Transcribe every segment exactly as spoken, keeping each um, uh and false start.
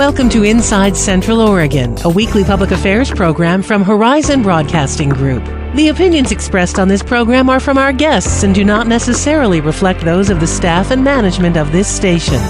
Welcome to Inside Central Oregon, a weekly public affairs program from Horizon Broadcasting Group. The opinions expressed on this program are from our guests and do not necessarily reflect those of the staff and management of this station.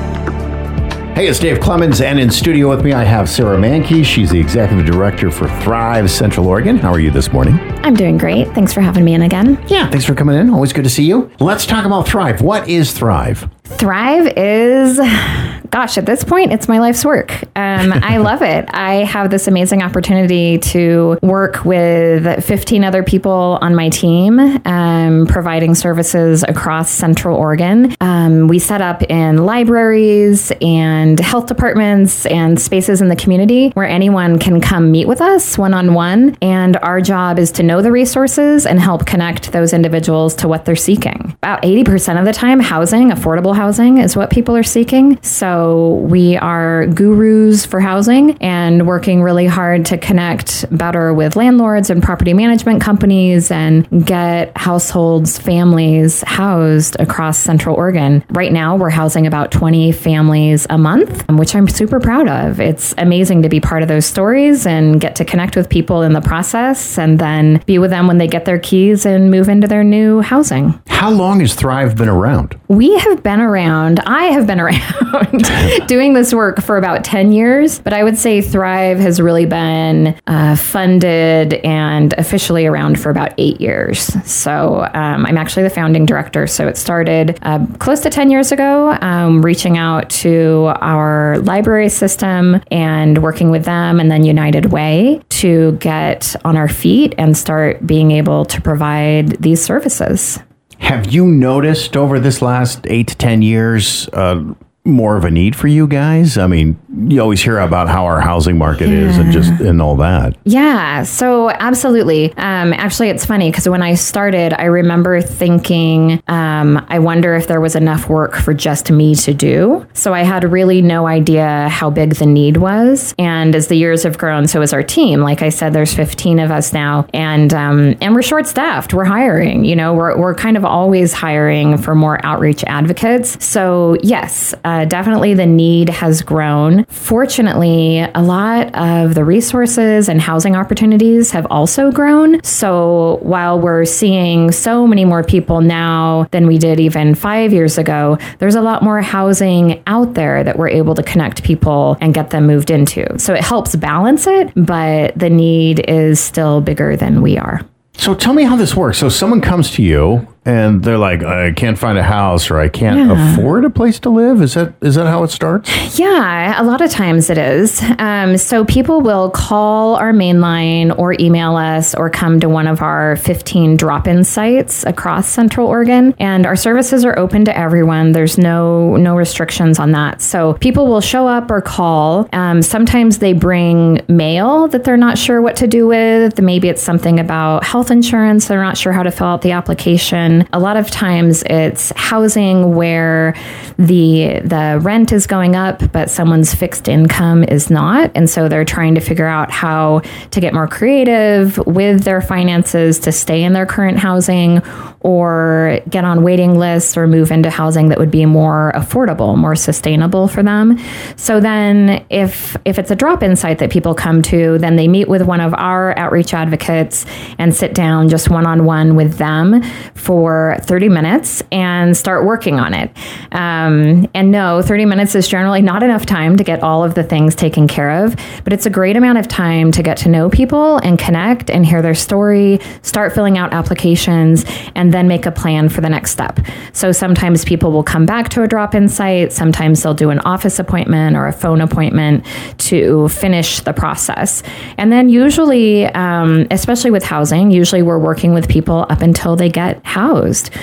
Hey, it's Dave Clemens, and in studio with me I have Sarah Mankey. She's the Executive Director for Thrive Central Oregon. How are you this morning? I'm doing great. Thanks for having me in again. Yeah, thanks for coming in. Always good to see you. Let's talk about Thrive. What is Thrive? Thrive is, gosh, at this point, it's my life's work. Um, I love it. I have this amazing opportunity to work with fifteen other people on my team, um, providing services across Central Oregon. Um, we set up in libraries and health departments and spaces in the community where anyone can come meet with us one-on-one. And our job is to know the resources and help connect those individuals to what they're seeking. About eighty percent of the time, housing, affordable housing is what people are seeking. So we are gurus for housing and working really hard to connect better with landlords and property management companies and get households, families housed across Central Oregon. Right now, we're housing about twenty families a month, which I'm super proud of. It's amazing to be part of those stories and get to connect with people in the process and then be with them when they get their keys and move into their new housing. How long has Thrive been around? We have been around, I have been around doing this work for about ten years, but I would say Thrive has really been uh, funded and officially around for about eight years. So um, I'm actually the founding director. So it started uh, close to ten years ago, um, reaching out to our library system and working with them and then United Way to get on our feet and start being able to provide these services. Have you noticed over this last eight to ten years uh, more of a need for you guys? I mean, you always hear about how our housing market yeah. is and just and all that. Yeah, so absolutely. Um, actually, it's funny because when I started, I remember thinking, um, I wonder if there was enough work for just me to do. So I had really no idea how big the need was. And as the years have grown, so has our team. Like I said, there's fifteen of us now, and um, and we're short staffed. We're hiring. You know, we're we're kind of always hiring for more outreach advocates. So yes. Uh, definitely the need has grown. Fortunately, a lot of the resources and housing opportunities have also grown. So while we're seeing so many more people now than we did even five years ago, there's a lot more housing out there that we're able to connect people and get them moved into. So it helps balance it, but the need is still bigger than we are. So tell me how this works. So someone comes to you and they're like, I can't find a house or I can't yeah. afford a place to live. Is that is that how it starts? Yeah, a lot of times it is. Um, so people will call our main line or email us or come to one of our fifteen drop-in sites across Central Oregon. And our services are open to everyone. There's no no restrictions on that. So people will show up or call. Um, sometimes they bring mail that they're not sure what to do with. Maybe it's something about health insurance. They're not sure how to fill out the application. A lot of times it's housing where the the rent is going up, but someone's fixed income is not. And so they're trying to figure out how to get more creative with their finances to stay in their current housing or get on waiting lists or move into housing that would be more affordable, more sustainable for them. So then if if it's a drop-in site that people come to, then they meet with one of our outreach advocates and sit down just one-on-one with them for thirty minutes and start working on it. Um, and no, thirty minutes is generally not enough time to get all of the things taken care of, but it's a great amount of time to get to know people and connect and hear their story, start filling out applications, and then make a plan for the next step. So sometimes people will come back to a drop-in site. Sometimes they'll do an office appointment or a phone appointment to finish the process. And then usually, um, especially with housing, usually we're working with people up until they get housed.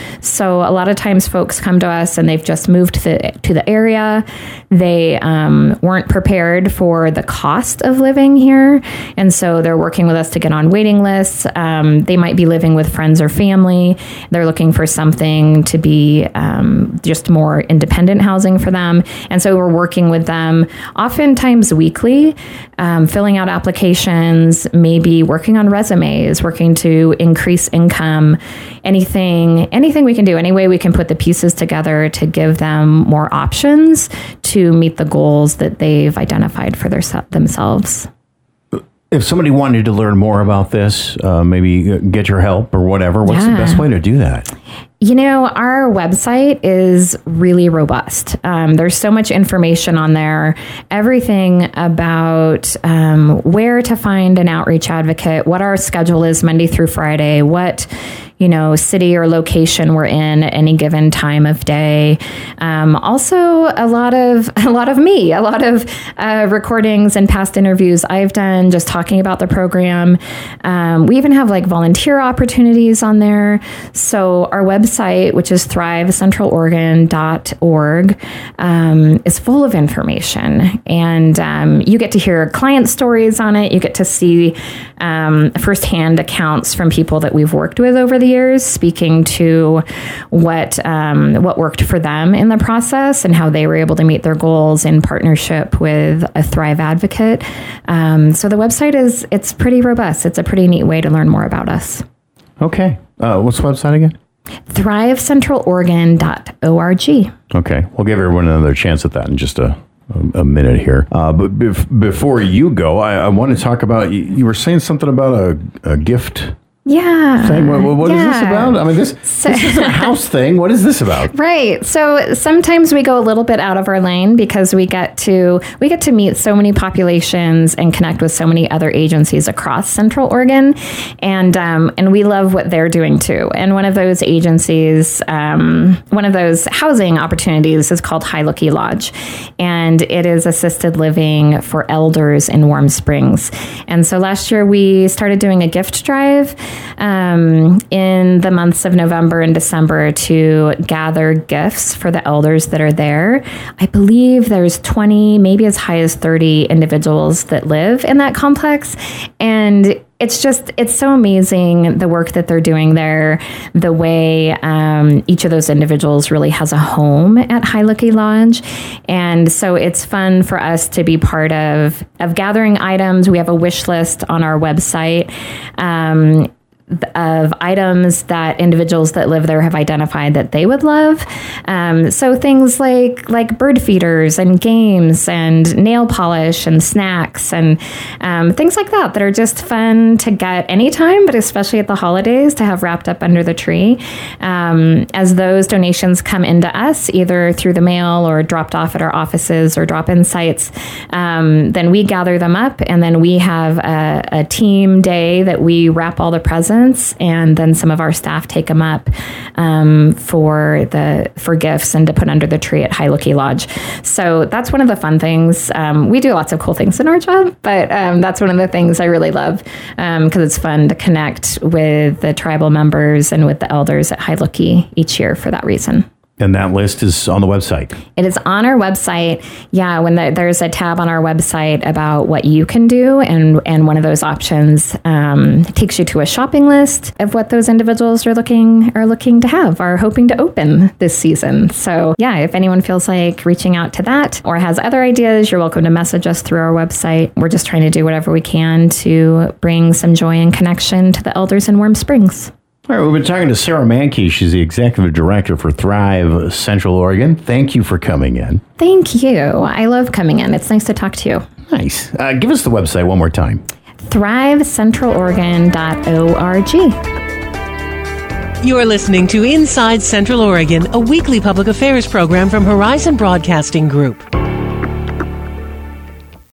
So a lot of times folks come to us and they've just moved to the, to the area. They um, weren't prepared for the cost of living here. And so they're working with us to get on waiting lists. Um, they might be living with friends or family. They're looking for something to be um, just more independent housing for them. And so we're working with them oftentimes weekly, um, filling out applications, maybe working on resumes, working to increase income, anything, anything we can do, any way we can put the pieces together to give them more options to meet the goals that they've identified for their, themselves. If somebody wanted to learn more about this, uh, maybe get your help or whatever, what's yeah. the best way to do that? You know, our website is really robust. Um, there's so much information on there, everything about um, where to find an outreach advocate, what our schedule is Monday through Friday, what, you know, city or location we're in at any given time of day. Um, also, a lot of a lot of me, a lot of uh, recordings and past interviews I've done just talking about the program. Um, we even have like volunteer opportunities on there. So our website, which is thrive central oregon dot org, um, is full of information, and um, you get to hear client stories on it. You get to see um, firsthand accounts from people that we've worked with over the years, speaking to what um, what worked for them in the process and how they were able to meet their goals in partnership with a Thrive advocate. Um, so the website is it's pretty robust. It's a pretty neat way to learn more about us. Okay. Uh, what's the website again? thrive central oregon dot org. Okay. We'll give everyone another chance at that in just a a minute here. Uh, but bef- before you go, I, I want to talk about, you, you were saying something about a, a gift Yeah. thing. What, what yeah. is this about? I mean, this, So, this isn't a house thing. What is this about? Right. So sometimes we go a little bit out of our lane because we get to we get to meet so many populations and connect with so many other agencies across Central Oregon, and um, and we love what they're doing too. And one of those agencies, um, one of those housing opportunities, is called Hailuki Lodge, and it is assisted living for elders in Warm Springs. And so last year we started doing a gift drive um, in the months of November and December to gather gifts for the elders that are there. I believe there's twenty, maybe as high as thirty individuals that live in that complex. And it's just, it's so amazing the work that they're doing there, the way um, each of those individuals really has a home at Hailuki Lodge. And so it's fun for us to be part of, of gathering items. We have a wish list on our website um, of items that individuals that live there have identified that they would love. Um, so things like like bird feeders and games and nail polish and snacks and um, things like that that are just fun to get anytime, but especially at the holidays to have wrapped up under the tree. Um, as those donations come into us, either through the mail or dropped off at our offices or drop-in sites, um, then we gather them up, and then we have a, a team day that we wrap all the presents, and then some of our staff take them up um, for the for gifts and to put under the tree at Hailuki Lodge. So that's one of the fun things. Um, we do lots of cool things in our job, but um, that's one of the things I really love because um, it's fun to connect with the tribal members and with the elders at Hailuki each year for that reason. And that list is on the website. It is on our website. Yeah, when the, there's a tab on our website about what you can do, and and one of those options um, takes you to a shopping list of what those individuals are looking are looking to have, are hoping to open this season. So yeah, if anyone feels like reaching out to that or has other ideas, you're welcome to message us through our website. We're just trying to do whatever we can to bring some joy and connection to the elders in Warm Springs. All right, we've been talking to Sarah Mankey. She's the executive director for Thrive Central Oregon. Thank you for coming in. Thank you. I love coming in. It's nice to talk to you. Nice. Uh, give us the website one more time. thrive central oregon dot org. You're listening to Inside Central Oregon, a weekly public affairs program from Horizon Broadcasting Group.